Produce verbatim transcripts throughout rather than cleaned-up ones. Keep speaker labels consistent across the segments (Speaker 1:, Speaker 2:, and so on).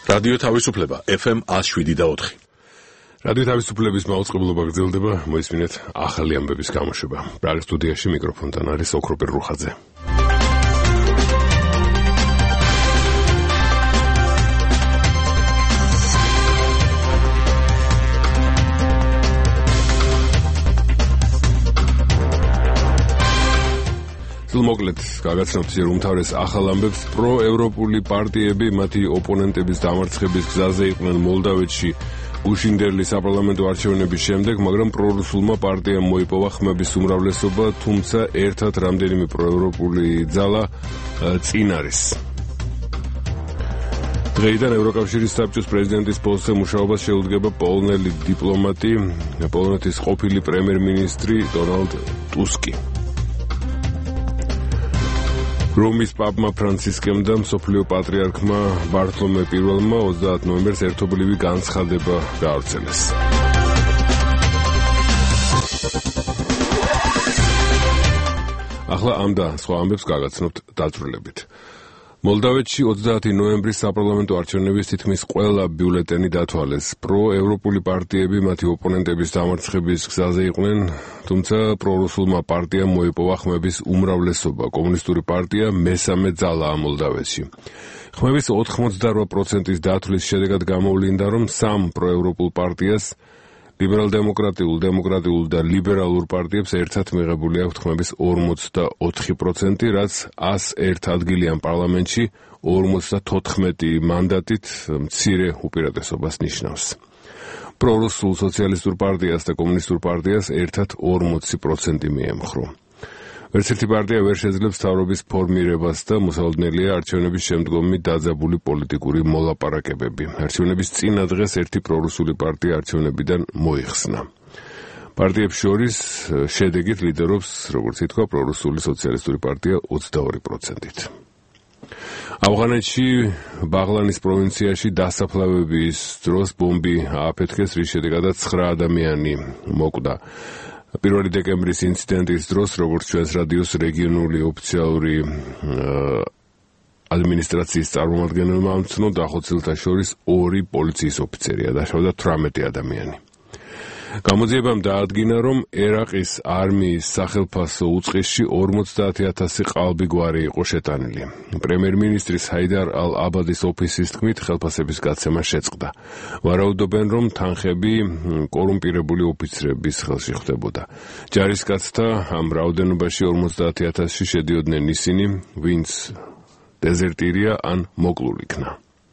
Speaker 1: რადიო თავისუფლება ეფ ემ one oh seven და four.
Speaker 2: რადიო თავისუფლების მაუწყებლობა გრძელდება, მოისმინეთ ახალი ამბების გამოშვება. პრაღის სტუდიაში მიკროფონთან არის ოქროპირ რუხაძე. მოკლედ გაგაცნობთ რომ უმთავრეს ახალ ამბებს პროევროპული პარტიები მათი ოპონენტების დამარცხების გზაზე იყვნენ მოლდავეთში უშინდერლი საპარლამენტო არჩევნების შემდეგ, მაგრამ პრორუსულმა პარტიამ მოიპოვა ხმების უმრავლესობა, თუმცა ერთად რამდენიმე პროევროპული ძალა წინ არის. დღეიდან ევროკავშირის საბჭოს პრეზიდენტის პოსტზე მუშაობას შეუდგება პოლონელი დიპლომატი, პოლონეთის ყოფილი პრემიერ-მინისტრი დონალდ ტუსკი. რომის პაპმა ფრანცისკემ და მსოფლიო პატრიარქმა ბართლომე პირველმა ოცდაათ ნოემბერს ერთობლივი განცხადება გაავრცელეს. ახლა ამ და სხვა ამბებს გაგაცნობთ დაწვრილებით. მოლდავეთში ოცდაათი ნოემბრის საპარლამენტო არჩევნების თითქმის ყველა ბიულეტენი დათვალეს. პროევროპული პარტიები მათი ოპონენტების დამარცხების გზაზე იყვნენ, თუმცა პრორუსულმა პარტიამ მოიპოვა ხმების უმრავლესობა. კომუნისტური პარტია მესამე ძალაა მოლდავეთში. ხმების ოთხმოცდაოთხ პროცენტის დათვლის შედეგად გამოვლინდა, რომ სამ პროევროპულ პარტიას ლიბერალ-დემოკრატიულ, დემოკრატიულ და ლიბერალურ პარტიებს ერთად მიღებული აქვთ ხმების ორმოცდაოთხი პროცენტი, რაც one oh one ადგილიან პარლამენტში ორმოცდათოთხმეტი მანდატით მცირე უპირატესობას ნიშნავს. პრორუსულ სოციალისტურ პარტიას და კომუნისტურ პარტიას ერთად ორმოცი პროცენტი მიემხრო. ვერც ერთი პარტია ვერ შეძლებს მთავრობის ფორმირებას და მოსალოდნელია არჩევნების შემდგომი დაძაბული პოლიტიკური მოლაპარაკებები. არჩევნების წინა დღეს ერთი პრორუსული პარტია არჩევნებიდან მოიხსნა. პარტიებს შორის შედეგით ლიდერობს, როგორც ითქვა, პრორუსული სოციალისტური პარტია ოცდაორი პროცენტით. ავღანეთში ბაღლანის პროვინციაში დასაფლავების დროს ბომბი ააფეთქეს, რის შედეგადაც ცხრა ადამიანი მოკვდა. პირველი დეკემბრის ინციდენტის დროს, როგორც ჩვენს რადიოს რეგიონული ოფიციალური ადმინისტრაციის წარმომადგენელმა ამცნო, დახოცილთა შორის ორი პოლიციის ოფიცერია, დაშავდა თვრამეტი ადამიანი. გამოძიებამ დაადგინა, რომ ერაყის არმიის სახელფასო უწყისში ორმოცდაათი ათასი ყალბი გვარი იყო შეტანილი. პრემიერ-მინისტრის ჰაიდარ ალ-აბადის ოფისის თქმით, ხელფასების გაცემა შეწყდა. ვარაუდობენ, რომ თანხები კორუმპირებული ოფიცრების ხელში ხდებოდა. ჯარისკაცთა ამ რაოდენობაში ორმოცდაათი ათასში შედიოდნენ ისინი, ვინც დეზერტირია ან მოკლულ იქნა.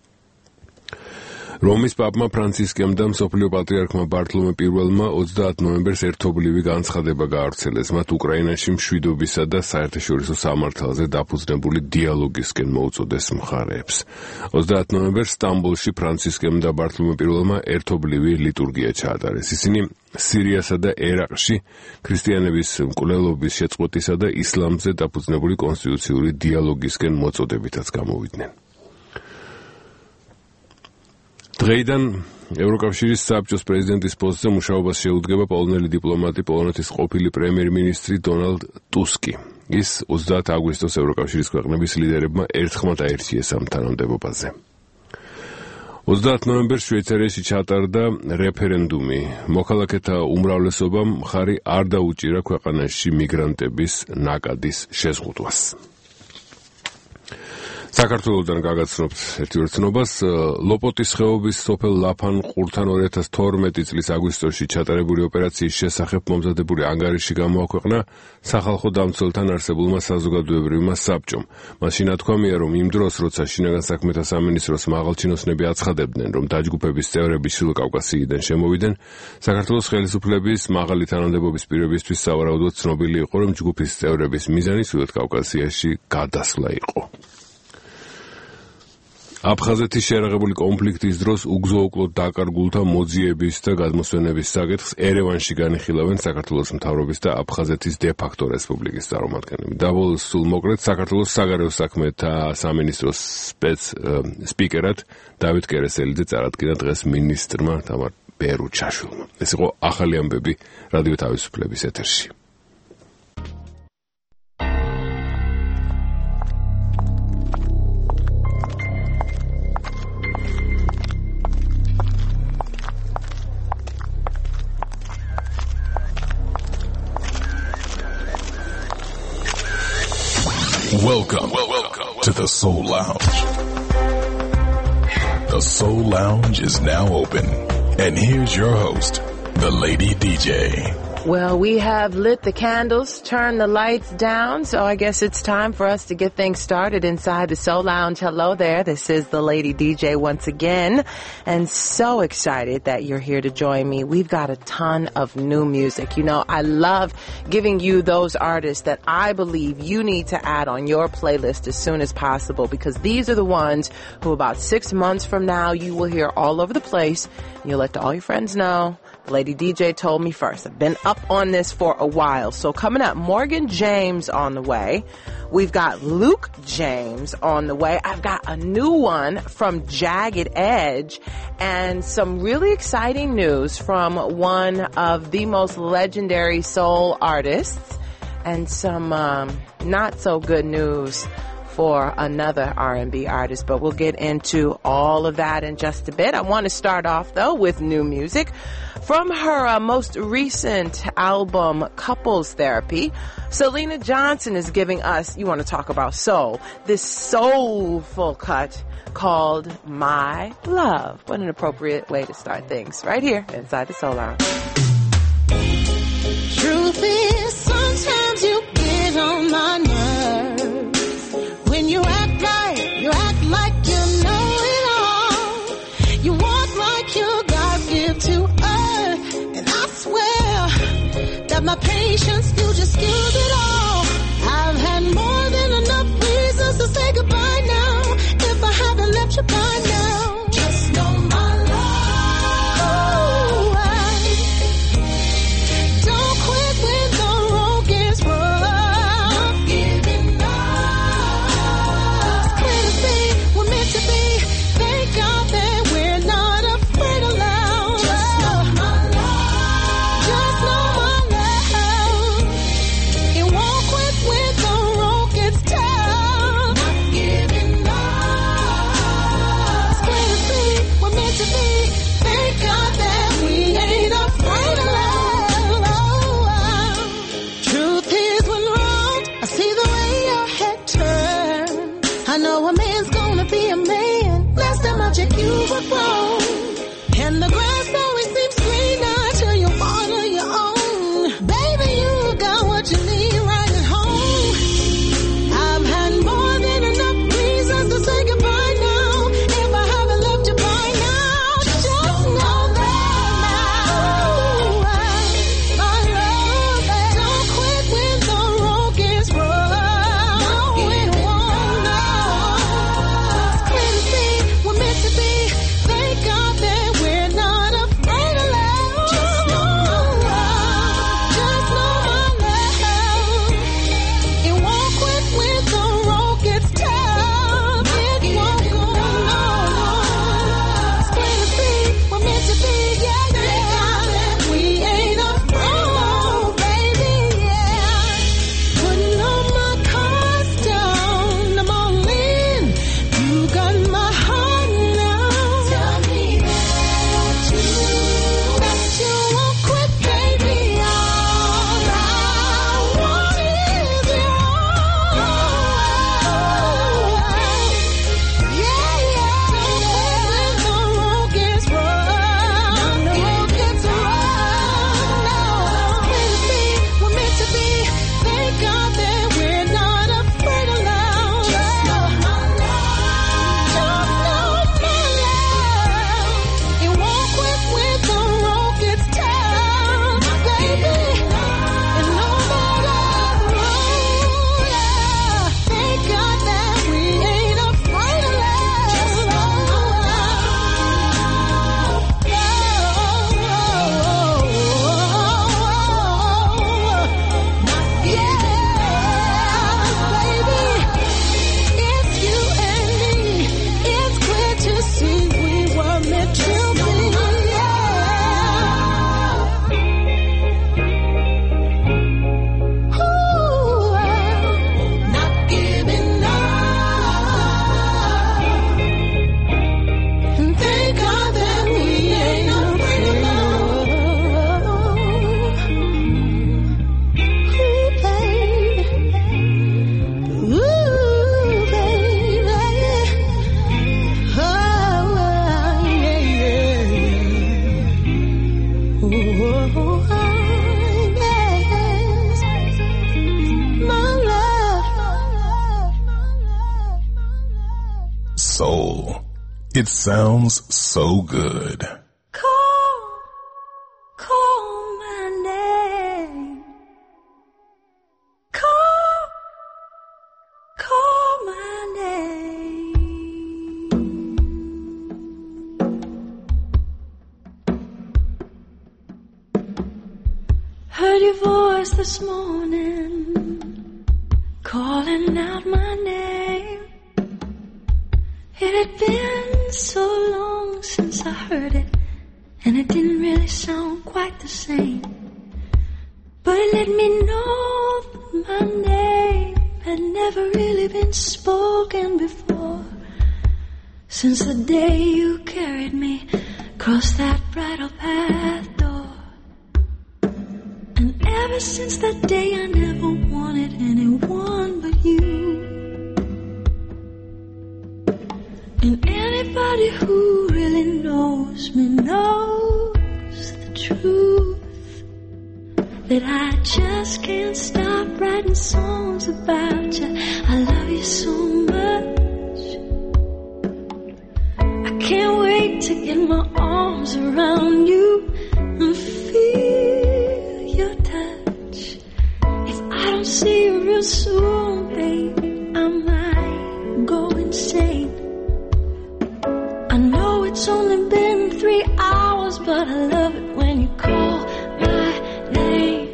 Speaker 2: რომის პაპმა ფრანცისკემ და მსოფლიო პატრიარქმა ბართლომე პირველმა ოცდაათ ნოემბერს ერთობლივი განცხადება გაავრცელეს. მათ უკრაინაში მშვიდობისა და საერთაშორისო სამართალზე დაფუძნებული დიალოგისკენ მოუწოდეს მხარეებს. ოცდაათ ნოემბერს სტამბოლში ფრანცისკემ და ბართლომე პირველმა ერთობლივი ლიტურგია ჩაატარეს. ისინი სირიასა და ერაყში ქრისტიანების მკვლელობის შეწყვეტისა და ისლამზე დაფუძნებული კონსტიტუციური დიალოგისკენ მოწოდებითაც გამოვიდნენ. დღეიდან ევროკავშირის საბჭოს პრეზიდენტის პოსტზე მუშაობას შეუდგება პოლონელი დიპლომატი, პოლონეთის ყოფილი პრემიერ-მინისტრი დონალდ ტუსკი. ის ოცდაათ აგვისტოს ევროკავშირის ქვეყნების ლიდერებმა ერთხმად აირჩიეს ამ თანამდებობაზე. ოცდაათ ნოემბერს შვეიცარიაში ჩატარდა რეფერენდუმი. მოქალაქეთა უმრავლესობამ მხარი არ დაუჭირა ქვეყანაში მიგრანტების ნაკადის შეზღუდვას. საქართველოსთან გაგაცნობთ ერთ-ერთ ცნობას. ლოპოტის ხეობის სოფელ ლაფან-ყურთან ორი ათას თორმეტი წლის აგვისტოში ჩატარებული ოპერაციის შესახებ მომზადებული ანგარიში გამოაქვეყნა სახალხო დამცველთან არსებულმა საზოგადოებრივმა საბჭომ. მაშინ ათქვამია, რომ იმ დროს, როცა შინაგან საქმეთა სამინისტროს მაღალჩინოსნები აცხადებდნენ, რომ დაჯგუფების წევრები შილო კავკასიიდან შემოვიდნენ, საქართველოს ხელისუფლების მაღალი თანამდებობის პირებისთვის სავარაუდოდ ცნობილი იყო, რომ ჯგუფის წევრების მიზანი სვიდეთ კავკასიაში გადასვლა იყო. აფხაზეთის შეერაღებული კონფლიქტის დროს უგზო-უკლოდ დაკარგულთა მოძიების და გადმოსვენების საკითხს ერევანში განიხილავენ საქართველოს მთავრობის და აფხაზეთის დე-ფაქტო რესპუბლიკის წარმომადგენლები. დაბოლოს სულ მოკლედ საქართველოს საგარეო საქმეთა სამინისტროს სპეც სპიკერად დავით კერესელიძე წარადგინა დღეს მინისტრმა თამარ ბერუჩაშვილმა. ეს იყო ახალი ამბები რადიო თავისუფლების ეთერში.
Speaker 1: Welcome, welcome to the Soul Lounge. The Soul Lounge is now open. And here's your host, the Lady D J.
Speaker 3: Well, we have lit the candles, turned the lights down, so I guess it's time for us to get things started inside the Soul Lounge. Hello there, this is the Lady D J once again, and so excited that you're here to join me. We've got a ton of new music. You know, I love giving you those artists that I believe you need to add on your playlist as soon as possible, because these are the ones who about six months from now you will hear all over the place, and you'll let all your friends know. Lady D J told me first. I've been up on this for a while. So coming up, Morgan James on the way. We've got Luke James on the way. I've got a new one from Jagged Edge and some really exciting news from one of the most legendary soul artists and some um, not so good news for another R and B artist, but we'll get into all of that in just a bit. I want to start off, though, with new music. From her uh, most recent album, Couples Therapy, Selena Johnson is giving us, you want to talk about soul, this soulful cut called My Love. What an appropriate way to start things, right here inside the Soul Lounge.
Speaker 4: Truth is, sometimes you get on my nerves. When you act right, you act like you know it all. You walk like you're God-given to earth. And I swear that my patience, you just skewed it all. I've had more than enough reasons to say goodbye now. If I haven't left you by now, just know my love. Oh, I don't quit when the road gets rough. Not giving up. It's clear to see we're meant to be. Thank God that we're not afraid of love. Just know my love. Just know my love. It
Speaker 1: It sounds so good.
Speaker 4: Call, call my name. Call, call my name. Heard your voice this morning, calling out my name. It had been so long since I heard it, and it didn't really sound quite the same. But it let me know that my name had never really been spoken before. Since the day you carried me across that bridal path door. And ever since that day I never wanted anyone but you. And anybody who really knows me knows the truth, that I just can't stop writing songs about you. I love you so much. I can't wait to get my arms around you and feel your touch. If I don't see you real soon, baby, I might go insane. I know it's only been three hours, but I love it when you call my name.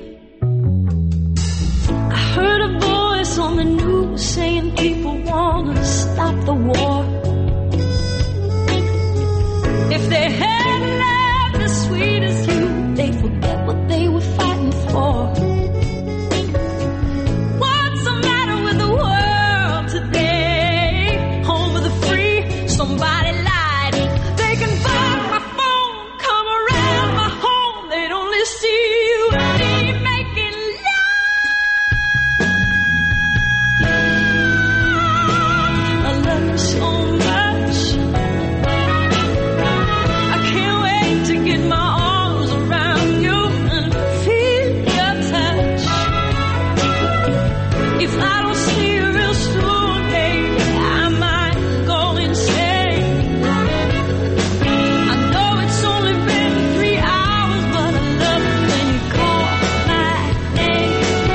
Speaker 4: I heard a voice on the news saying people want to stop the war. If they had loved as sweet as you, they'd forget what they were fighting for. What's the matter with the world today? Over the free, somebody lied. They can find my phone, come around my home. They'd only see you and me making love. I love you so much. I can't wait to get my arms around you and feel your touch. If I don't see you real soon, baby, I might go insane. I know it's only been three hours, but I love it when you call my name.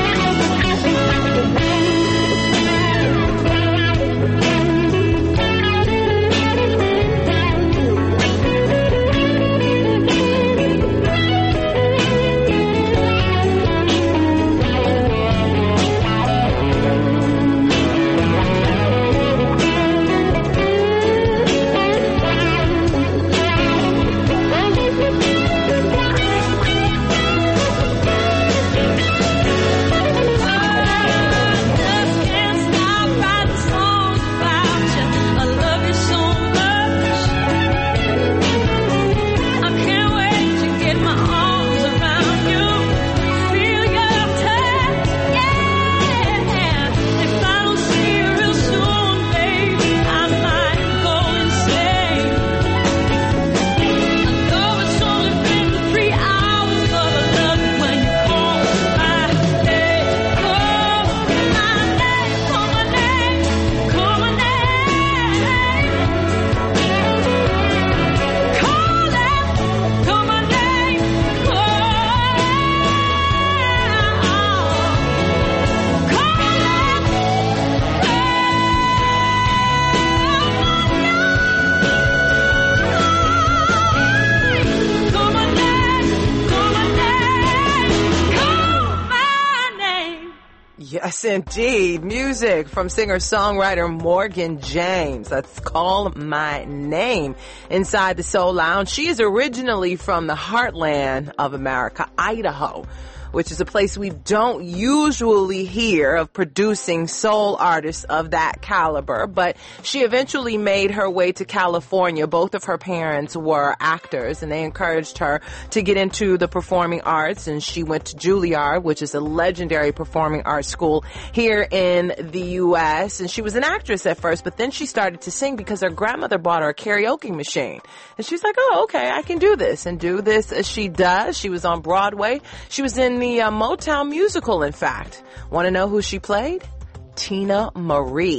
Speaker 4: Just can't stop writing songs about you. I love you so much. I can't wait to get my arms around you, feel your touch, yeah. If I don't see you real soon, baby, I might go insane. I know it's only been three hours, but I love it when you call my name. Call my name, call my name, call my name. Call it, call my name, call Call my name, call my name, call my name.
Speaker 3: Yes, indeed. Music from singer-songwriter Morgan James. That's Call My Name inside the Soul Lounge. She is originally from the heartland of America, Idaho, which is a place we don't usually hear of producing soul artists of that caliber. But she eventually made her way to California. Both of her parents were actors, and they encouraged her to get into the performing arts. And she went to Juilliard, which is a legendary performing arts school here in the U S. And she was an actress at first, but then she started to sing because her grandmother bought her a karaoke machine. And she's like, oh, okay, I can do this. And do this as she does. She was on Broadway. She was in the uh, Motown musical, in fact. Want to know who she played? Tina Marie.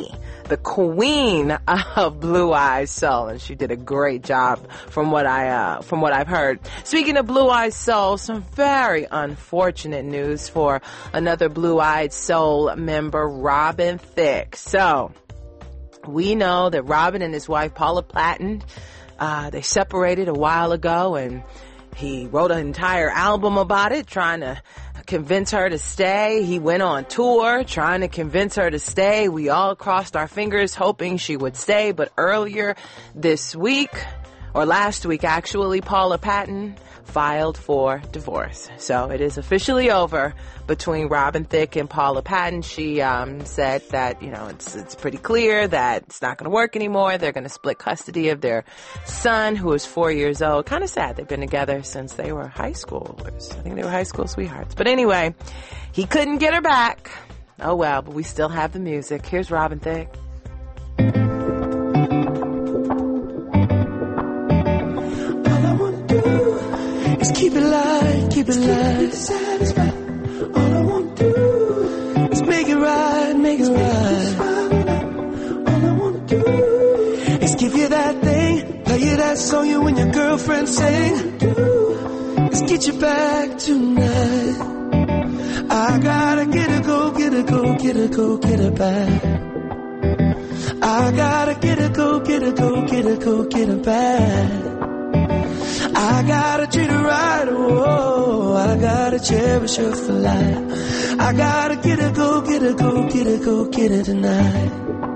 Speaker 3: the queen of Blue Eyes Soul, and she did a great job from what I uh, from what I've heard. Speaking of Blue Eyes Soul, some very unfortunate news for another Blue Eyed Soul member, Robin Thicke. So we know that Robin and his wife Paula Patton, uh, they separated a while ago, and he wrote an entire album about it, trying to convince her to stay. He went on tour trying to convince her to stay. We all crossed our fingers hoping she would stay. But earlier this week, or last week actually, Paula Patton filed for divorce. So it is officially over between Robin Thicke and Paula Patton. She um, said that, you know, it's it's pretty clear that it's not going to work anymore. They're going to split custody of their son, who is four years old. Kind of sad. They've been together since they were high schoolers. I think they were high school sweethearts. But anyway, he couldn't get her back. Oh well, but we still have the music. Here's Robin Thicke.
Speaker 5: Keep it light, keep it light, satisfied. All I want to do is make it right, make it right. All I want to do is give you that thing, play you that song you and your girlfriend sing. Is get you back tonight. I gotta get her, go, get her, go, get her, go, get her back. I gotta get her, go, get her, go, get her, go, get her back. I gotta treat her right, oh, I gotta cherish her for life. I gotta get her, go, get her, go, get her, go, get her tonight.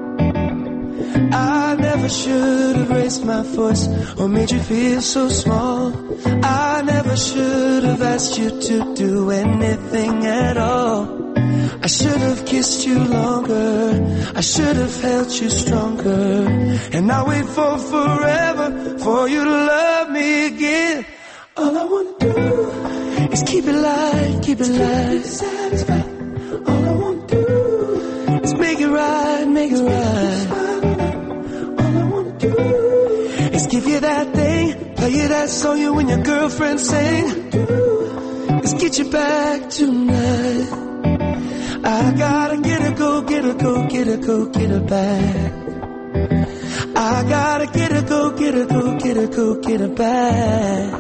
Speaker 5: I never should have raised my voice or made you feel so small. I never should have asked you to do anything at all. I should have kissed you longer, I should have held you stronger, and I wait for forever for you to love me again. All I wanna do is keep it light, keep it light, satisfied. All I wanna do is make it right, make it right. All I wanna do is give you that thing, play you that song you and your girlfriend sing. Is get you back tonight. I gotta get her, go, get her, go, get her, go, get her back. I gotta get her, go, get her, go, get her, go, get her back.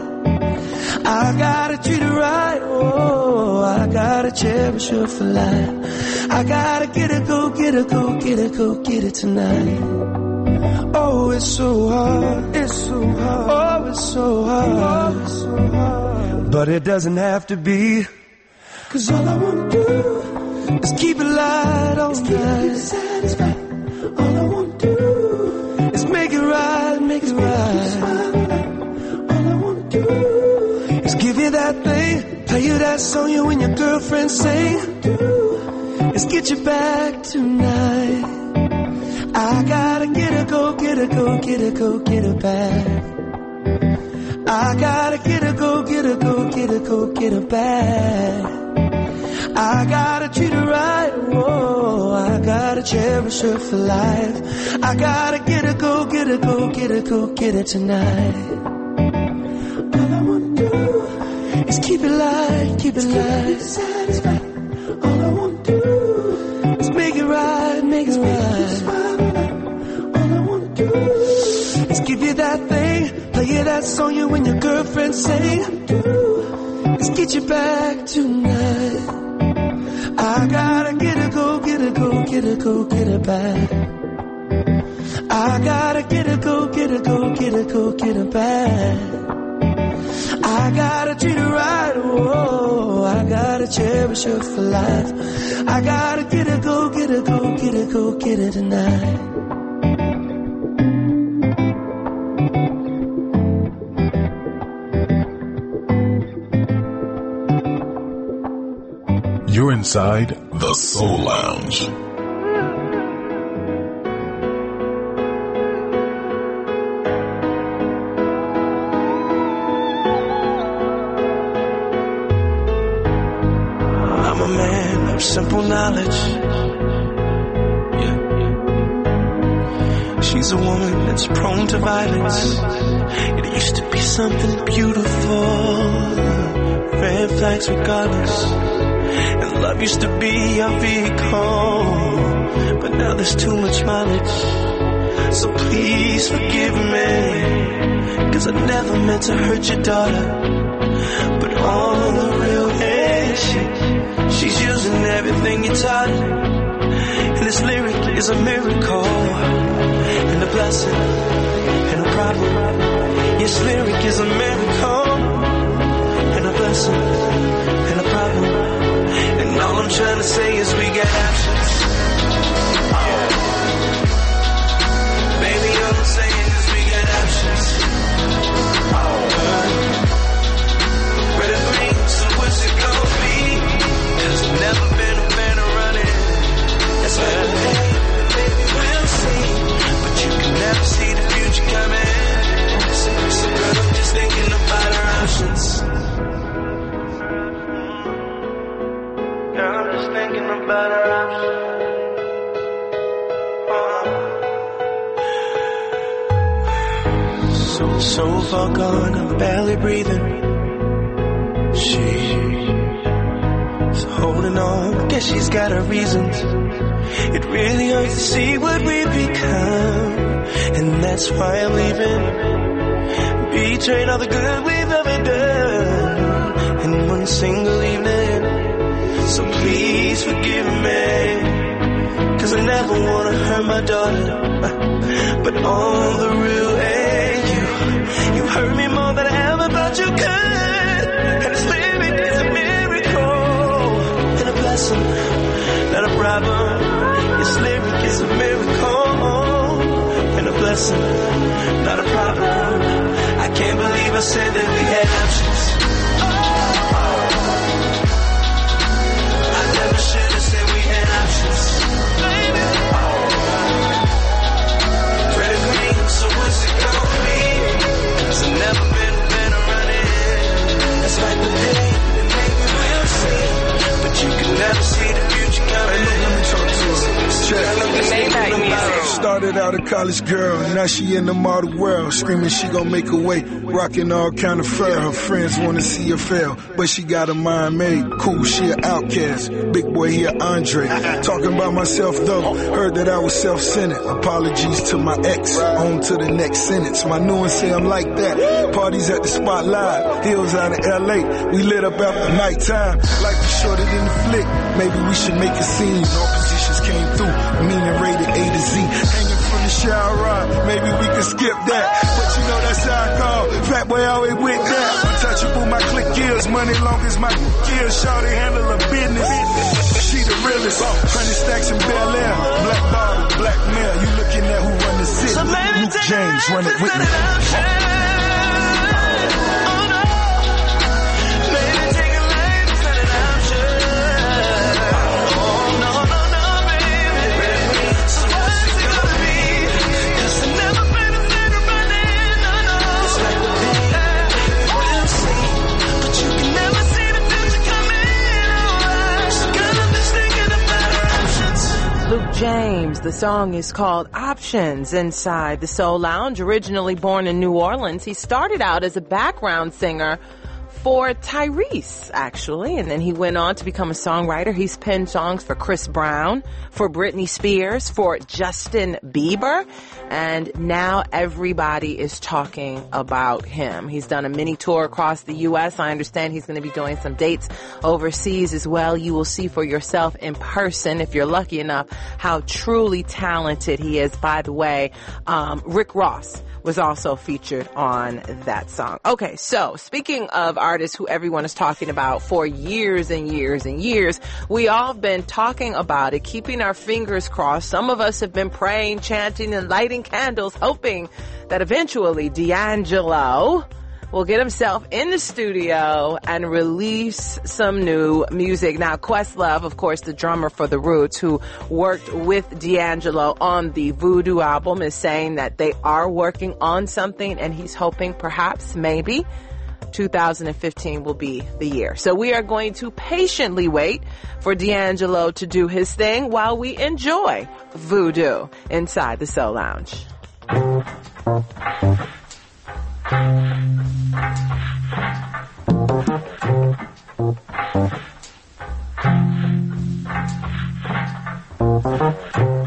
Speaker 5: I gotta treat her right, oh, I gotta cherish her for life. I gotta get her, go, get her, go, get her, go, get her tonight. Oh, it's so hard, it's so hard, oh, it's so hard, oh, it's so hard. But it doesn't have to be, 'cause all I wanna do is keep it light all night. Satisfied. All I want to do is make it right, make it right. All I want to do is give you that thing, play you that song you and your girlfriend sing. Is get you back tonight. I gotta get her, go, get her, go, get her, go, get her back. I gotta get her, go, get her, go, get her, go, get her back. I gotta treat her right, whoa, I gotta cherish her for life. I gotta get her, go, get her, go, get her, go, get her tonight. All I wanna do is keep it light, keep it light, satisfied. All I wanna do is make it right, make it right. All I wanna do is give you that thing, play you that song you and your girlfriend sing. Is get you back tonight. I gotta get her, go, get her, go, get her, go, get her back. I gotta get her, go, get her, go, get her, go, get her back. I gotta treat her right, whoa, I gotta cherish her for life. I gotta get her, go, get her, go, get her, go, get her tonight.
Speaker 1: You're inside the Soul Lounge.
Speaker 5: I'm a man of simple knowledge. Yeah. She's a woman that's prone to violence. It used to be something beautiful. Red flags regardless. And love used to be our vehicle. but now there's too much mileage. So please forgive me, cause I never meant to hurt your daughter. But on the real end, she, she's using everything you taught her. And this lyric is a miracle, and a blessing, and a problem. This lyric is a miracle, and a blessing, and a problem. And all I'm trying to say is we got options. Baby, all I'm saying is we got options. Red and green, so what's it gonna be? There's never been a better running. That's what I think, baby, we'll see. But you can never see the future coming. So, so girl, I'm just thinking about our options. Girl, I'm just thinking about our options. So, so far gone, I'm barely breathing. She's holding on, guess she's got her reasons. It really hurts to see what we've become, and that's why I'm leaving. Betrayed all the good we've ever done in one single evening. So please forgive me, cause I never wanna hurt my daughter. But on the real end, you, you hurt me more than I ever thought you could. And this lyric is a miracle, and a blessing, not a problem. This lyric is a miracle, and a blessing, not a problem. I can't believe I said that we had options. I never should have said we had options. Red and green, so what's it gonna be? Cause I've never been better running. That's like the day, and maybe we'll see. But you can never see the future coming.
Speaker 6: Hey, look, let me talk to her. Check.
Speaker 5: Music.
Speaker 6: Started out a college girl, now she in the model world. Screaming she gon' make her way, rocking all kind of fur. Her friends wanna see her fail, but she got her mind made. Cool, she an outcast. Big boy here, Andre. Talking about myself though, heard that I was self-centered. Apologies to my ex, on to the next sentence. My new one say I'm like that. Parties at the Spotlight, hills out of L A. We lit up after nighttime, like we shorter than the flick. Maybe we should make a scene. All positions came through, meaning rated A to Z. Hanging from the shower rod, maybe we can skip that. But you know that's how I call. Fat boy always with that. Untouchable, my click kills. Money long as my kills. Shawty handle her business. She the realest. Hundred stacks in Bel Air. Black bottle, black male. You looking at who run the city.
Speaker 5: So
Speaker 6: Luke James, run it with me.
Speaker 3: Luke James. The song is called Options inside the Soul Lounge. Originally born in New Orleans, he started out as a background singer for Tyrese, actually, and then he went on to become a songwriter. He's penned songs for Chris Brown, for Britney Spears, for Justin Bieber, and now everybody is talking about him. He's done a mini tour across the U S. I understand he's going to be doing some dates overseas as well. You will see for yourself in person, if you're lucky enough, how truly talented he is. By the way, um, Rick Ross was also featured on that song. Okay, so speaking of artists who everyone is talking about for years and years and years, we all have been talking about it, keeping our fingers crossed. Some of us have been praying, chanting, and lighting candles, hoping that eventually D'Angelo will get himself in the studio and release some new music. Now, Questlove, of course, the drummer for The Roots, who worked with D'Angelo on the Voodoo album, is saying that they are working on something, and he's hoping perhaps, maybe, two thousand fifteen will be the year. So we are going to patiently wait for D'Angelo to do his thing while we enjoy Voodoo inside the Soul Lounge.
Speaker 6: Uh.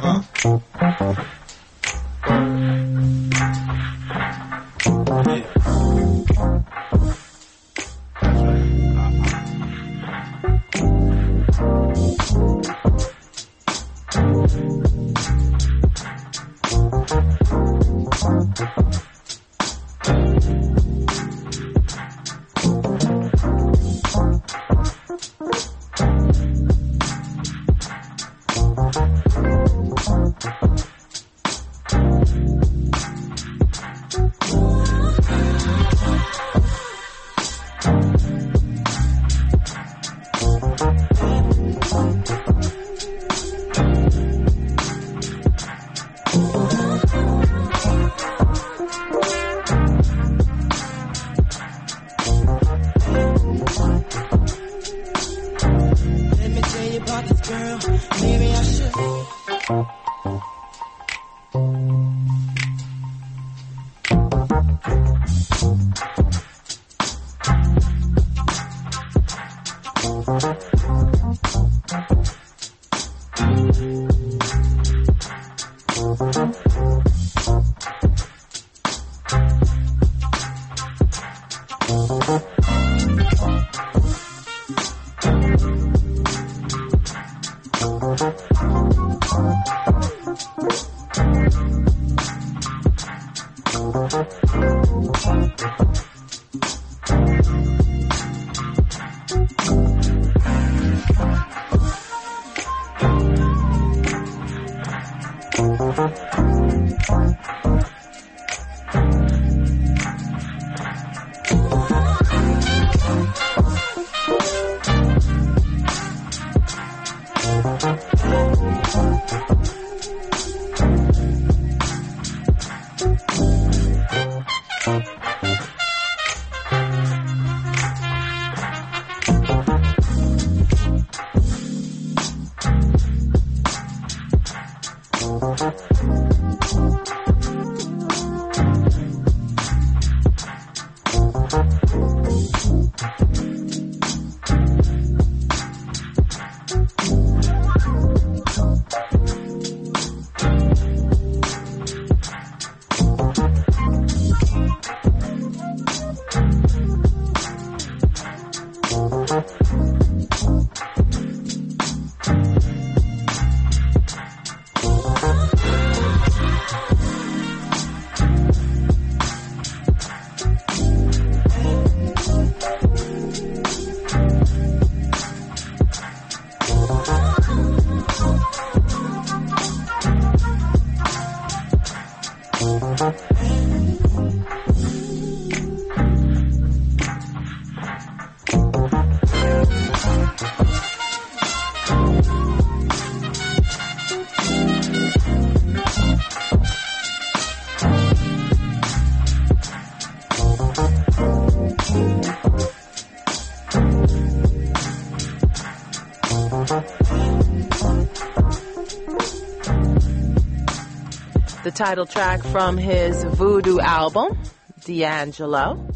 Speaker 3: The title track from his Voodoo album, D'Angelo,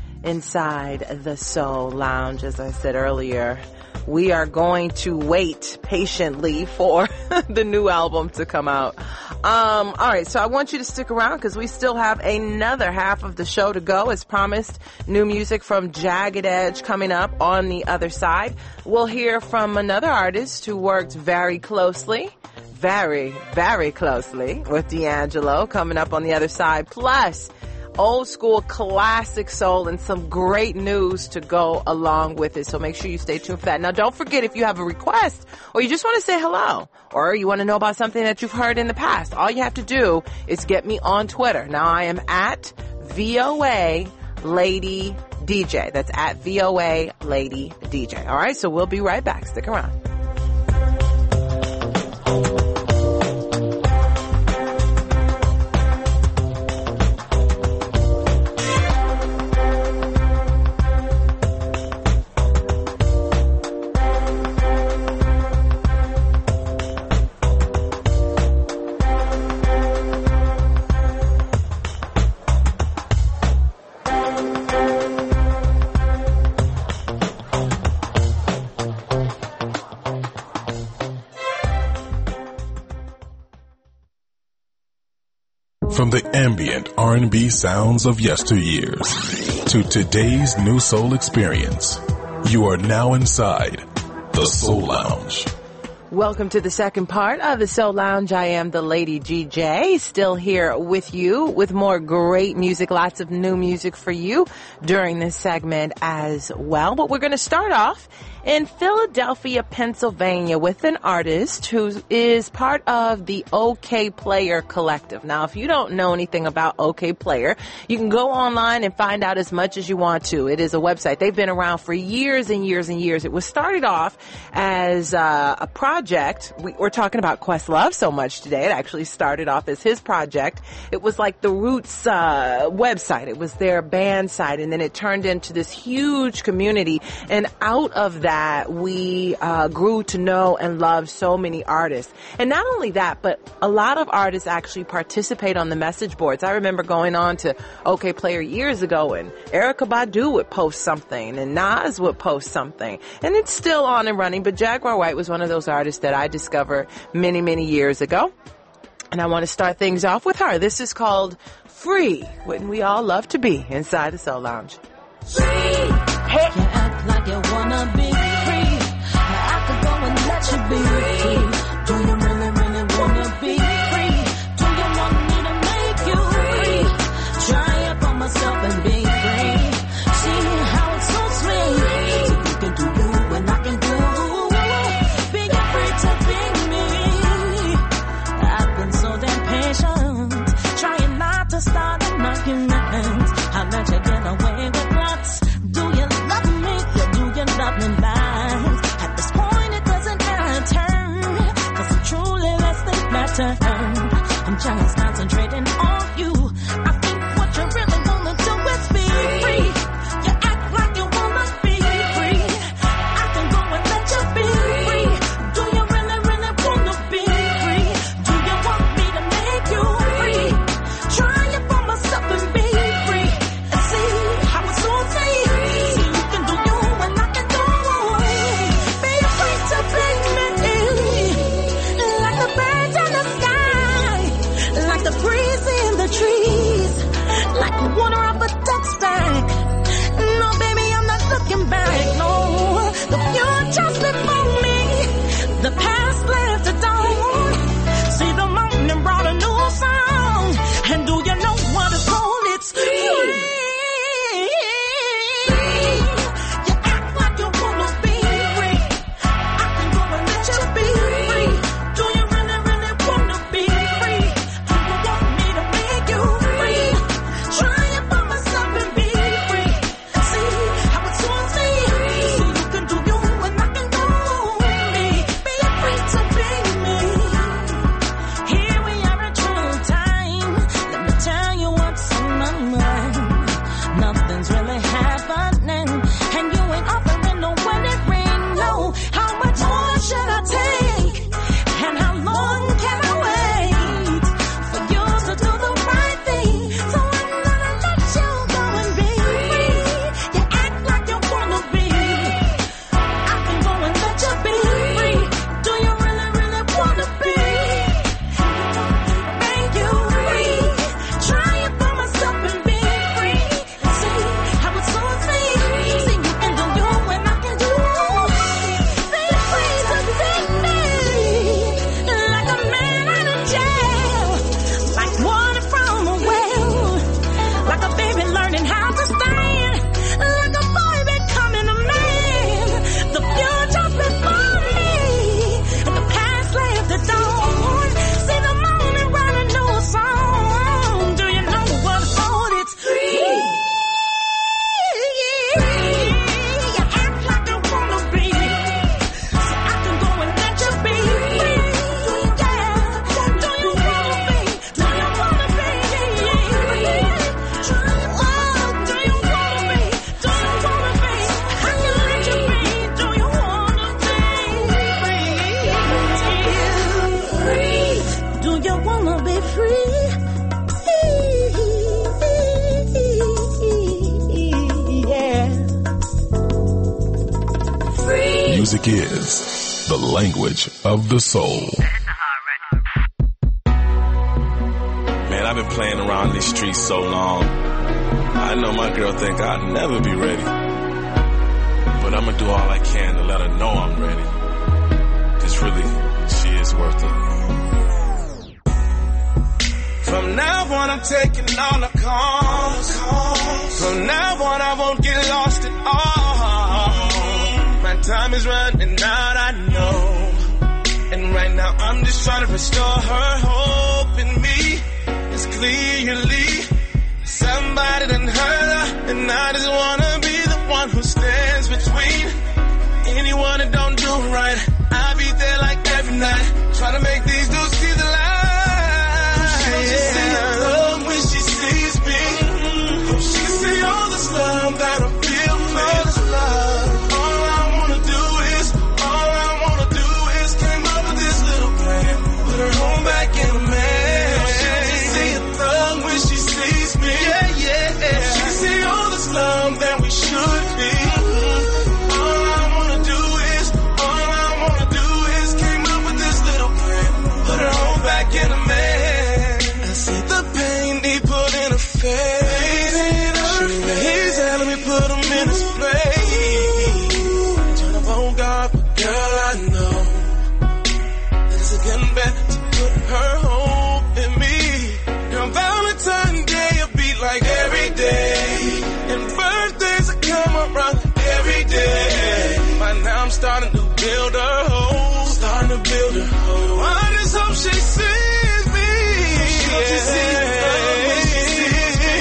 Speaker 3: inside the Soul Lounge. As I said earlier, we are going to wait patiently for the new album to come out. Um, all right, so I want you to stick around because we still have another half of the show to go. As promised, new music from Jagged Edge coming up on the other side. We'll hear from another artist who worked very closely very, very closely with D'Angelo coming up on the other side. Plus, old school classic soul and some great news to go along with it. So make sure you stay tuned for that. Now, don't forget, if you have a request or you just want to say hello or you want to know about something that you've heard in the past, all you have to do is get me on Twitter. Now, I am at V O A Lady D J. That's at V O A Lady D J. All right, so we'll be right back. Stick around.
Speaker 1: From the ambient R and B sounds of yesteryears to today's new soul experience, you are now inside the Soul Lounge.
Speaker 3: Welcome to the second part of the Soul Lounge. I am the Lady D J, still here with you with more great music, lots of new music for you during this segment as well. But we're going to start off in Philadelphia, Pennsylvania with an artist who is part of the Okayplayer Collective. Now, if you don't know anything about Okayplayer, you can go online and find out as much as you want to. It is a website. They've been around for years and years and years. It was started off as uh, a project. We, we're talking about Questlove so much today. It actually started off as his project. It was like the Roots uh, website. It was their band site, and then it turned into this huge community. And out of that, that we uh, grew to know and love so many artists. And not only that, but a lot of artists actually participate on the message boards. I remember going on to Okayplayer years ago, and Erykah Badu would post something, and Nas would post something. And it's still on and running, but Jaguar White was one of those artists that I discovered many, many years ago. And I want to start things off with her. This is called Free, Wouldn't We All Love to Be, inside the Soul Lounge.
Speaker 4: Free. Hey. You act like you wanna be free. I could go and let you be free. Do you really, really wanna be free? Do you want me to make you free? Try it for myself and be free. See how it suits me. So you can do you and I can do. Be free to be me. I've been so damn patient, trying not to start an argument. I let you get away with lots. Do you love me? Yeah, do you love me back? At this point it doesn't matter, cause I'm truly less than flattered. I'm just concentrating on you. I think what you really wanna do is be free. You act like you wanna be free. I can go and let you be free. Do you really, really wanna be free? Do you want me to make you free? Try it for myself and be free. And see how it's so free. See you can do you and I can do. Be free to be me. Like the birds in the sky. Like the breeze in the trees. Like the water off a duck's back. No, baby, I'm not looking back. No, the future's before me. The past left a dawn. See, the morning brought a new song. And do you know what it's called? It's free. You act like you wanna be free. I can go and let you be free. Do you really, really wanna be free? Do you want me to make you free? Try it for myself and be free. See how it's so free. So you can do you and I can do me. Be free to be me. Here we are at true time. Let me tell you what's on my mind. Nothing's really happening, and you ain't offering no wedding ring. No, how much more should I take? And how long can I wait for you to do the right thing? So I'm gonna let you go and be free. You act like you wanna be. I can go and let you be free. Do you really, really wanna be? Make you free. Try it for myself and be free. See how it's so free. See you can do you and I can do. Be free to be me. Like a man out of jail. Like water from a well. Like a baby learning how to stand. Like a boy becoming a man. The future's before me. And the past left the dawn. See the morning write a new song. Do you know what it's called? It's free. You act like you wanna be. So I can go and let you be free. Yeah. Do you wanna be? Do you wanna be? Try it. Oh, do you wanna be? Do you wanna be? I can let you be. Do you wanna be free? Do you wanna be free? Yeah. Free.
Speaker 1: Music is the language of the soul.
Speaker 7: Man, I've been playing around these streets so long. I know my girl think I'll never be ready. But I'ma do all I can to let her know I'm ready. Cause really, she is worth it. From now on, I'm taking all the calls. From now on, I won't get lost at all. My time is running out, I know. And right now, I'm just trying to restore her hope in me. It's clearly somebody done hurt her, and I just wanna be the one who stands between anyone that don't do right. I'll be there like every night, trying to make these dudes see the light. She just see the love when she sees me. She can see all this love that I feel for this love. All I wanna do is, all I wanna do is came up with this little plan, put her home back in a man. She just see a thug when she sees me. Yeah, yeah. She can see all this love that we should be. All I wanna do is, all I wanna do is came up with this little plan, put her home back in a man. I see the pain he put in her face. He's telling me put him in his place. Turn up on God, but girl, I know that it's getting better to put her hope in me. Girl, Valentine's Day will be like every day, and birthdays will come around every day. By now I'm starting to build her hope, starting to build her hope. I just hope she sees me. She yeah. see love when she sees me.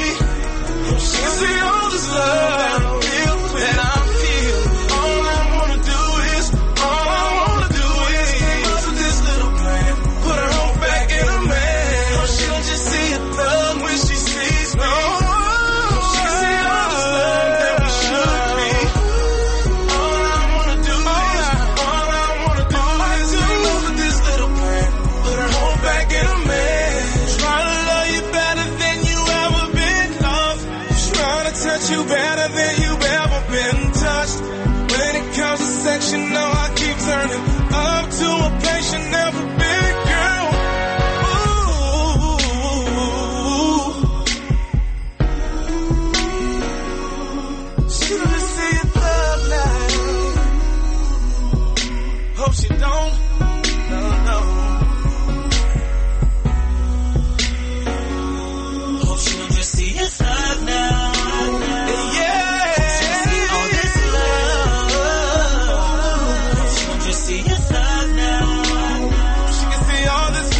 Speaker 7: She see all this love that I feel, that I feel. All I wanna do is, all I wanna do is come up with this little plan, put her home back in a man. She don't just see a thug when she sees me. She see all this love that we should be. All I wanna do is, all I wanna do is come up with this little plan, put her home back in a man. Trying to love you better than you ever been loved. Trying to touch you better than you've ever been touched. When it comes to sex, you know I keep turning up to a place you never been, girl. Ooh. She gonna see it love now. Hope she don't. No, no. Hope she don't just see it's love now. Yeah. She can see all this love. Hope she don't just see it's love now. She can see all this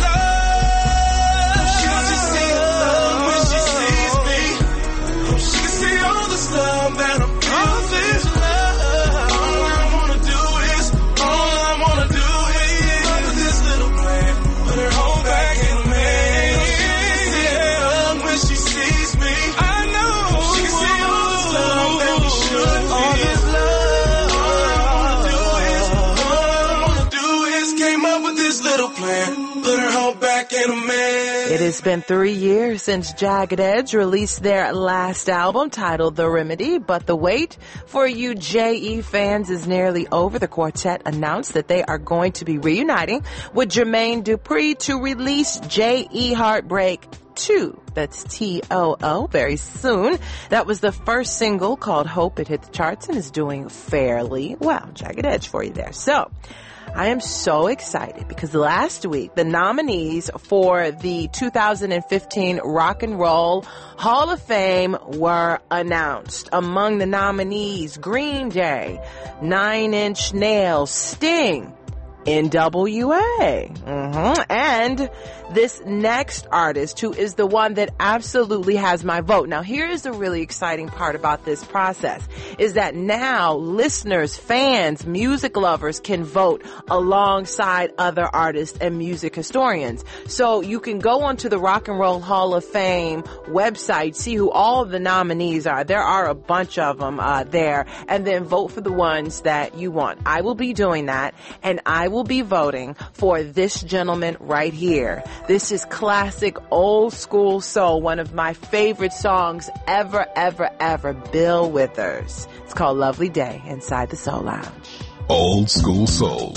Speaker 7: love. She don't just see it love when she sees me. She can see all this love that I'm feeling. This love. All I wanna do is, all I wanna do is come with this little plan, put her home back in a man. She can see love when she sees me. I know. She can see all this love that we should be. All this love. All I wanna do is, all I wanna do is came up with this little plan, put her home back in a man.
Speaker 3: It has been three years since Jagged Edge released their last album titled The Remedy, but the wait for you J E fans is nearly over. The quartet announced that they are going to be reuniting with Jermaine Dupri to release J E Heartbreak two. That's T O O very soon. That was the first single called Hope. It hit the charts and is doing fairly well. Jagged Edge for you there. So, I am so excited because last week the nominees for the two thousand fifteen Rock and Roll Hall of Fame were announced. Among the nominees, Green Day, Nine Inch Nails, Sting, N W A, mm-hmm. and this next artist who is the one that absolutely has my vote. Now, here's the really exciting part about this process is that now listeners, fans, music lovers can vote alongside other artists and music historians. So you can go onto the Rock and Roll Hall of Fame website, see who all of the nominees are. There are a bunch of them uh, there, and then vote for the ones that you want. I will be doing that, and I will be voting for this gentleman right here. This is classic old school soul, one of my favorite songs ever, ever, ever, Bill Withers. It's called Lovely Day inside the Soul Lounge.
Speaker 1: Old school soul.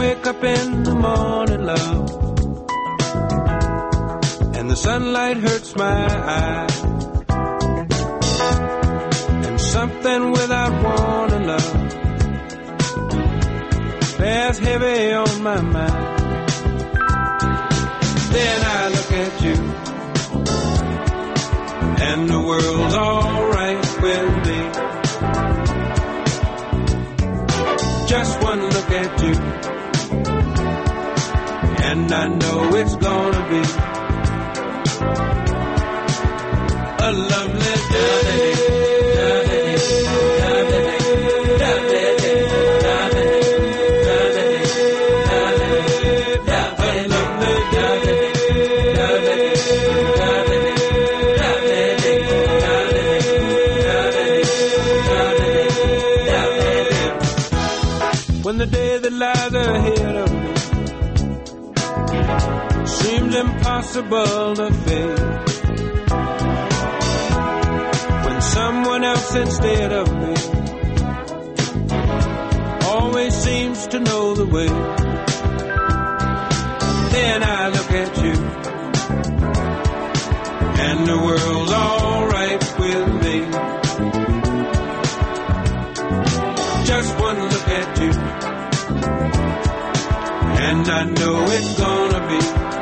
Speaker 8: wake up in the morning, love, and the sunlight hurts my eyes, and something without warning, love, bears heavy on my mind. Then I look at you, and the world's alright with me. Just one look at you, and I know it's gonna be a lovely day. When the day that lies ahead of me seems impossible to face, when someone else instead of me always seems to know the way, then I look at you, and the world's alright with me. Just one look at you, and I know it's gonna be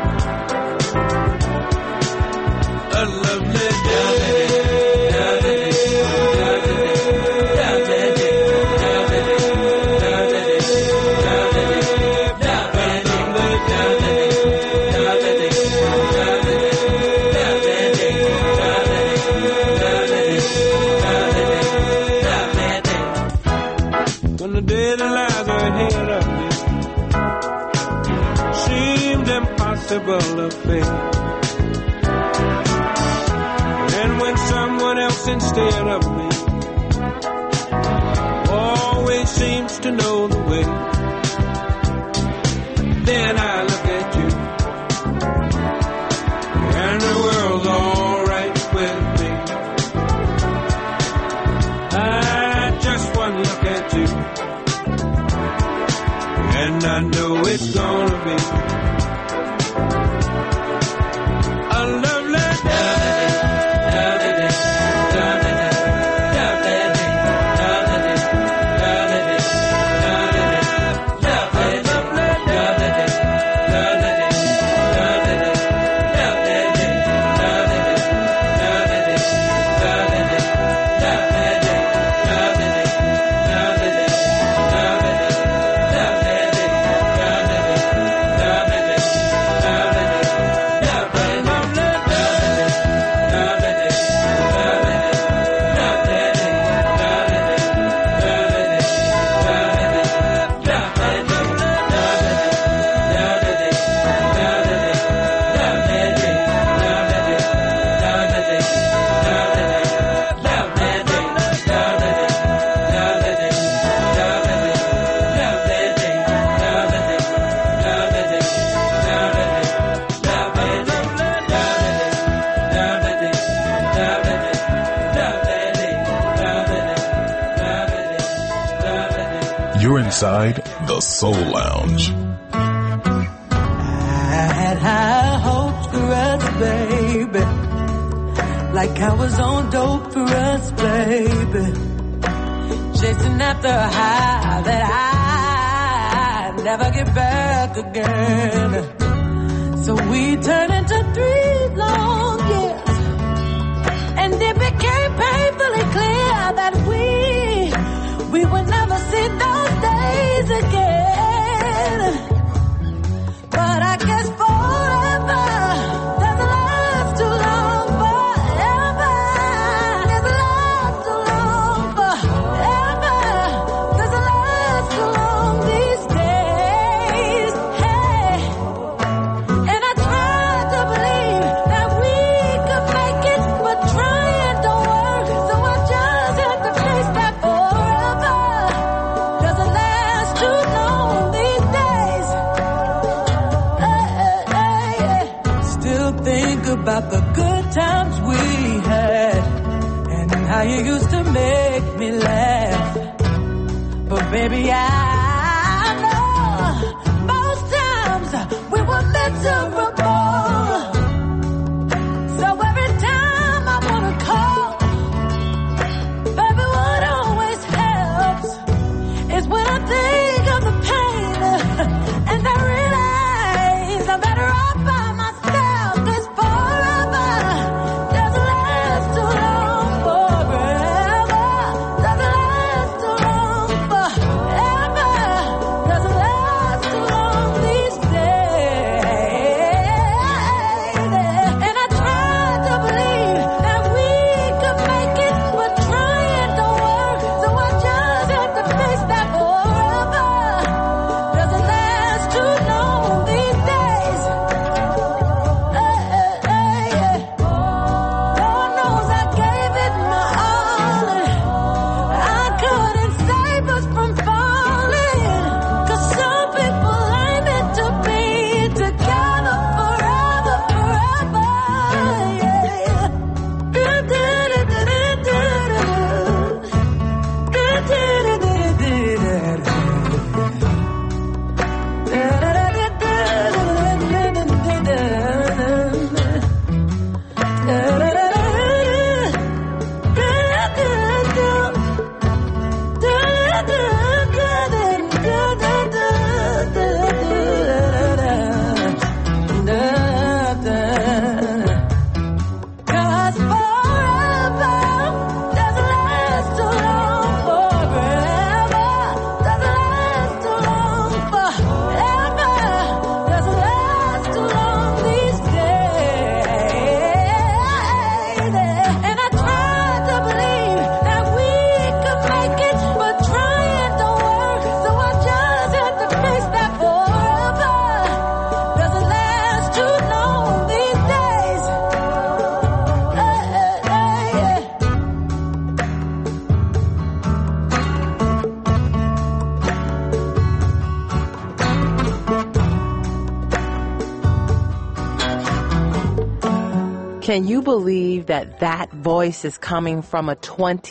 Speaker 8: a lovely day. When the day that lies ahead of me seemed impossible to face, and when someone else instead of me always seems to know the way, then I look at you, and the world's alright with me. I just one look at you, and I know it's gonna be a lovely day.
Speaker 1: You're inside the Soul Lounge.
Speaker 5: I had high hopes for us, baby, like I was on dope for us, baby, chasing after a high that I'd never get back again. So we turned into three long years, and it became painfully clear that we we would never see those days again. But I guess forever doesn't last too long, forever doesn't last too long, forever doesn't last too long these days. Hey, and I try to believe that we could make it, but trying don't work, so I just have to face that forever doesn't last too long these days. Hey, hey, hey. Still think about the good times we had and how you used to make me laugh. But baby, I know
Speaker 3: Can you believe that that voice is coming from a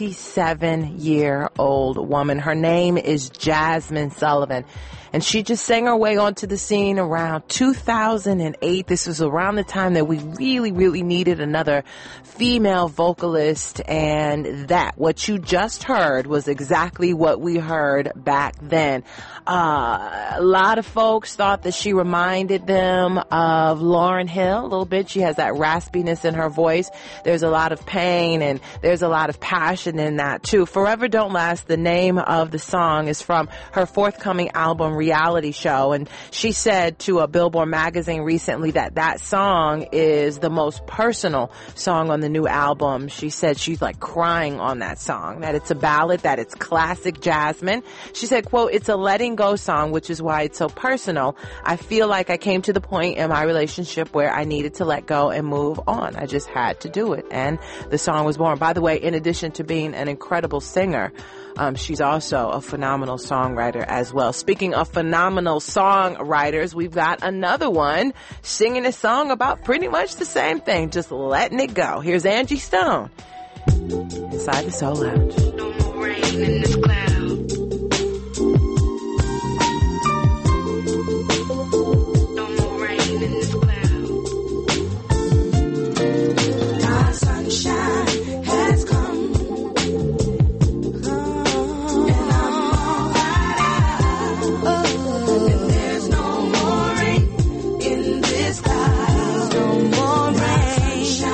Speaker 3: twenty-seven-year-old woman? Her name is Jazmine Sullivan, and she just sang her way onto the scene around two thousand eight. This was around the time that we really, really needed another female vocalist, and that, what you just heard, was exactly what we heard back then. Uh, a lot of folks thought that she reminded them of Lauryn Hill a little bit. She has that raspiness in her voice. There's a lot of pain and there's a lot of passion in that too. Forever Don't Last, the name of the song, is from her forthcoming album Reality Show, and she said to a Billboard magazine recently that that song is the most personal song on the new album. She said she's like crying on that song, that it's a ballad, that it's classic Jazmine. She said, quote, "It's a letting go song, which is why it's so personal. I feel like I came to the point in my relationship where I needed to let go and move on. I just had to do it." And the song was born. By the way, in addition to being an incredible singer, um, she's also a phenomenal songwriter as well. Speaking of phenomenal songwriters, we've got another one singing a song about pretty much the same thing, just letting it go. Here's Angie Stone inside the Soul Lounge.
Speaker 9: No more rain in this cloud.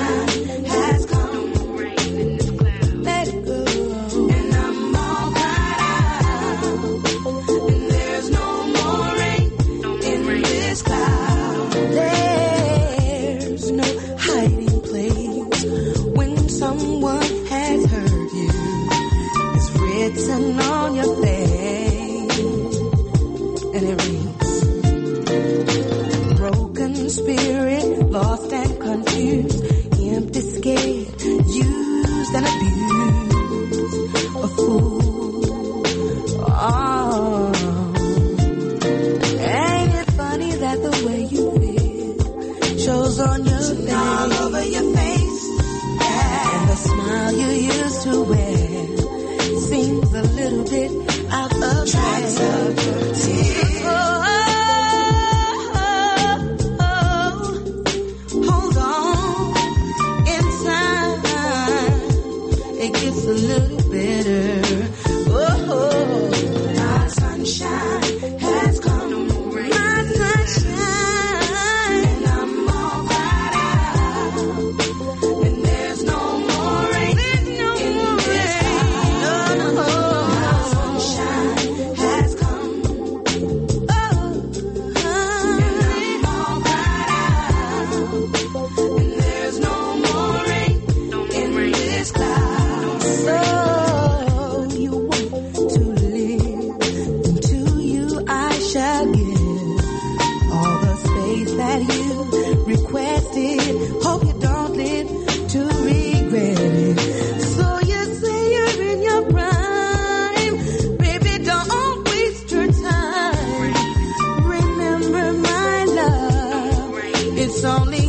Speaker 4: Let it go. And I'm all right.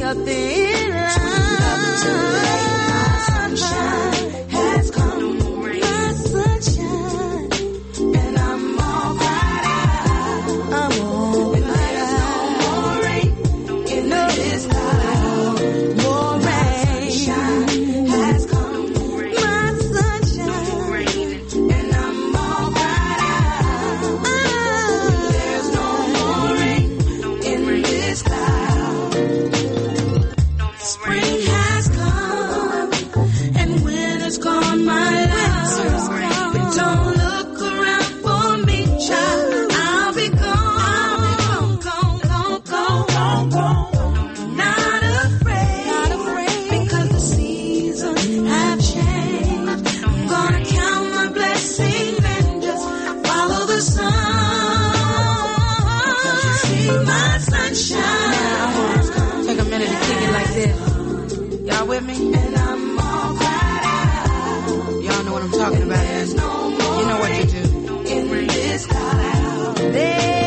Speaker 4: thin line. Too late, my sunshine has come. My sunshine, and I'm all cried out. I'm all cried out. There's no more rain in this cloud. More rain has come. My sunshine, and I'm all cried out. There's no more rain in this cloud. Spring has come, and winter's gone, my love. But don't look around for me, child. I'll be gone, gone, gone, gone, gone. Not afraid, not afraid, because the seasons have changed. I'm gonna count my blessings and just follow the sun. See my sunshine.
Speaker 10: Take a minute to kick it like this. Y'all with me?
Speaker 4: And I'm all cried out.
Speaker 10: Y'all know what I'm talking about.
Speaker 4: There's no more
Speaker 10: You know what to do.
Speaker 4: in this cloud.
Speaker 3: There's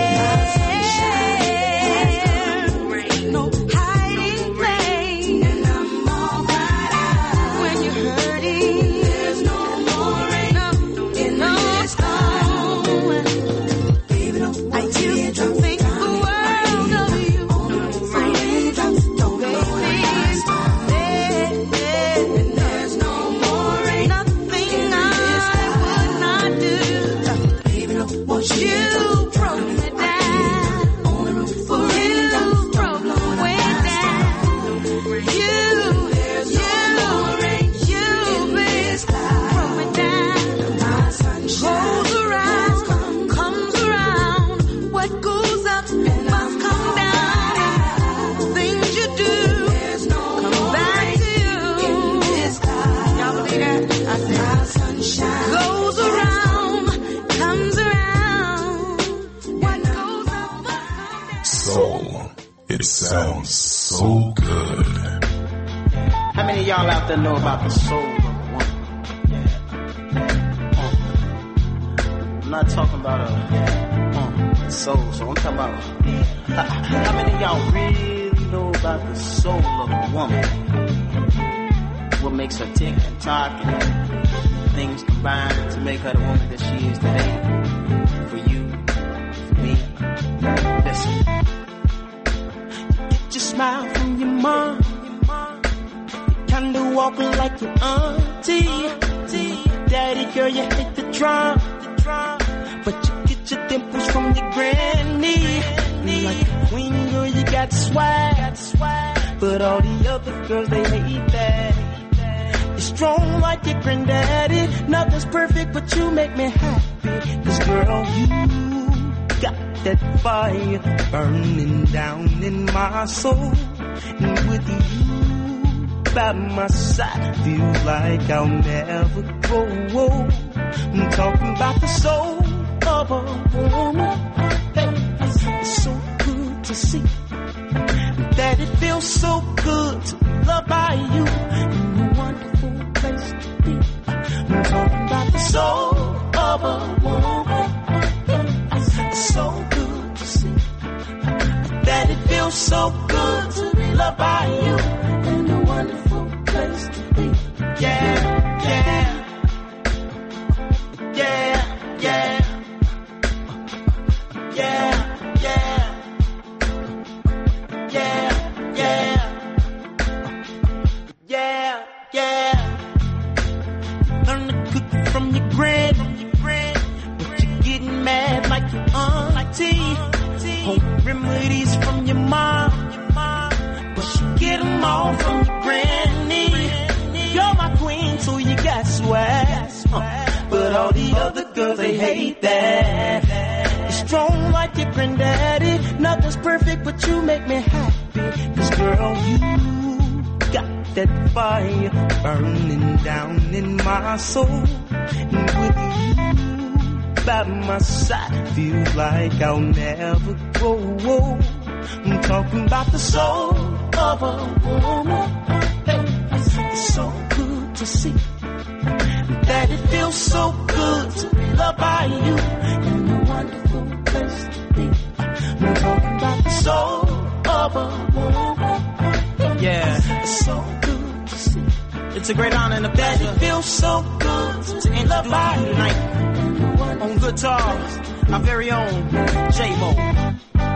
Speaker 4: No hiding place. And I'm all cried out.
Speaker 3: when you're hurting.
Speaker 4: There's no more rain in this cloud. Baby, don't
Speaker 3: I used to think the world of you.
Speaker 4: raindrops don't blow in my storm. And there's no more rain.
Speaker 3: Nothing I would not do.
Speaker 4: Baby, don't want you.
Speaker 3: You broke me down.
Speaker 4: Only room for
Speaker 3: You
Speaker 4: raindrops
Speaker 3: broke me way down. You,
Speaker 4: There's no more rain
Speaker 3: you,
Speaker 4: in this
Speaker 3: broke
Speaker 4: cloud.
Speaker 3: me down.
Speaker 4: My sunshine
Speaker 3: Goes around, comes around. What goes up must come down. Things you do
Speaker 4: There's no
Speaker 3: come
Speaker 4: more
Speaker 3: back to you.
Speaker 4: in this cloud.
Speaker 3: Y'all believe that? I said.
Speaker 4: My sunshine
Speaker 3: Goes around, comes around. What goes up must come down.
Speaker 1: Soul. It sounds so good.
Speaker 11: How many of y'all out there know about the soul of a woman? Uh, I'm not talking about a uh, soul, so I'm talking about how many of y'all really know about the soul of a woman? What makes her tick and talk and things combined to make her the woman that she is today? For you, for me. Listen. Get your smile from your mom. Kinda walking like your auntie. Daddy girl, you hit the drum. But you get your dimples from your granny. Like a queen girl, you got swag. But all the other girls, they hate that. You're strong like your granddaddy. Nothing's perfect, but you make me happy. Cause girl, you got that fire burning down in my soul. And with you by my side, feels like I'll never grow. I'm talking about the soul of a woman. Hey, it's so good to see that it feels so good to be loved by you. In a wonderful place to be. I'm talking about the soul of a woman. It's so good to see that it feels so good to be loved by you. In a wonderful place to be. Yeah, yeah. Yeah, yeah. Yeah, yeah. Yeah, yeah. Yeah, yeah. Learn to cook from your grand, but you're getting mad like your auntie. Home remedies from your mom, but you get them all from your granny. You're my queen, so you got swag. Uh, but all the other girls, they hate that. You're strong like your granddaddy. Nothing's perfect, but you make me happy. Cause girl, you got that fire burning down in my soul. And with you by my side, feels like I'll never grow. I'm talking about the soul of a woman. Hey, it's so good to see that it feels so good to be loved by you. In a wonderful place to be. I'm talking about the soul of a woman. a great honor and a pleasure. It feels so good to introduce you tonight on guitars, our very own J-Mo.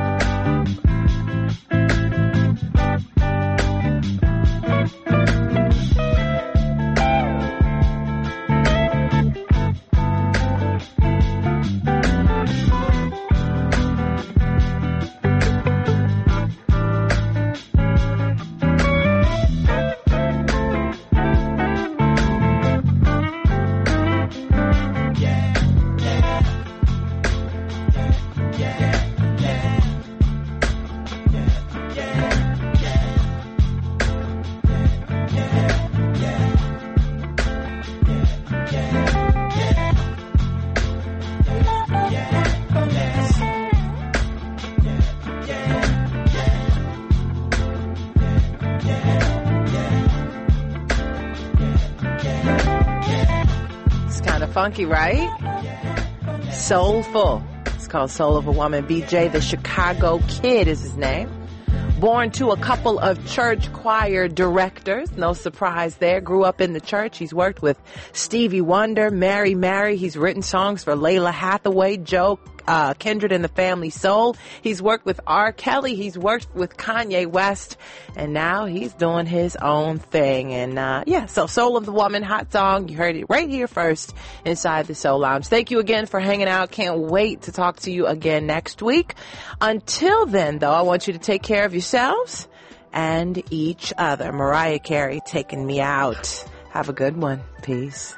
Speaker 3: Funky, right? Soulful. It's called Soul of a Woman. B J, the Chicago Kid is his name. Born to a couple of church choir directors. No surprise there. Grew up in the church. He's worked with Stevie Wonder, Mary Mary. He's written songs for Layla Hathaway, Joe, uh, Kindred and the Family Soul. He's worked with R. Kelly. He's worked with Kanye West. And now he's doing his own thing. And, uh, yeah, so Soul of the Woman, hot song. You heard it right here first inside the Soul Lounge. Thank you again for hanging out. Can't wait to talk to you again next week. Until then, though, I want you to take care of yourselves and each other. Mariah Carey, Taking Me Out. Have a good one. Peace.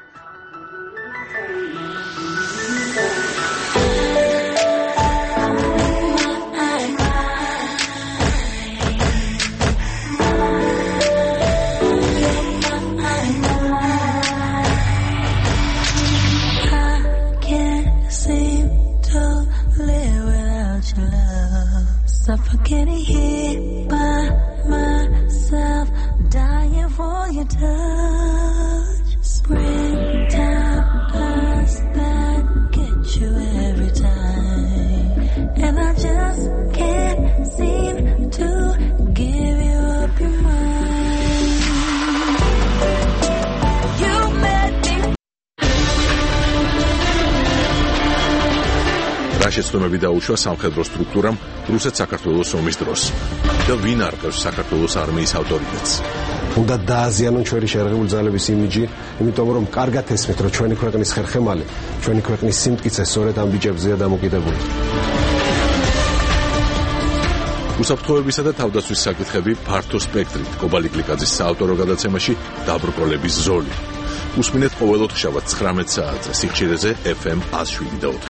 Speaker 4: Suffocating here by myself, dying for your touch. Springtime us back, get you every time, and I just can't seem to give you up your mind. You made me.
Speaker 12: რა შეცდომები დაუშვა სამხედრო სტრუქტურამ რუსეთ საქართველოს ომის დროს და ვინ არყევს საქართველოს არმიის ავტორიტეტს.
Speaker 13: უნდა დააზიანონ ჩვენი შეერაღებული ძალების იმიჯი, იმიტომ რომ კარგად ესმით, რომ ჩვენი ქვეყნის ხერხემალი, ჩვენი ქვეყნის სიმტკიცე სწორედ ამ ბიჭებზეა დამოკიდებული.
Speaker 12: უსაფრთხოებისა და თავდაცვის საკითხები ფართო სპექტრით კობალი კლიკაძის საავტორო გადაცემაში დაბრკოლების ზოლი. უსმინეთ ყოველდღე ცხრამეტ საათზე სიხშირეზე ეფ ემ one oh seven და ოთხი.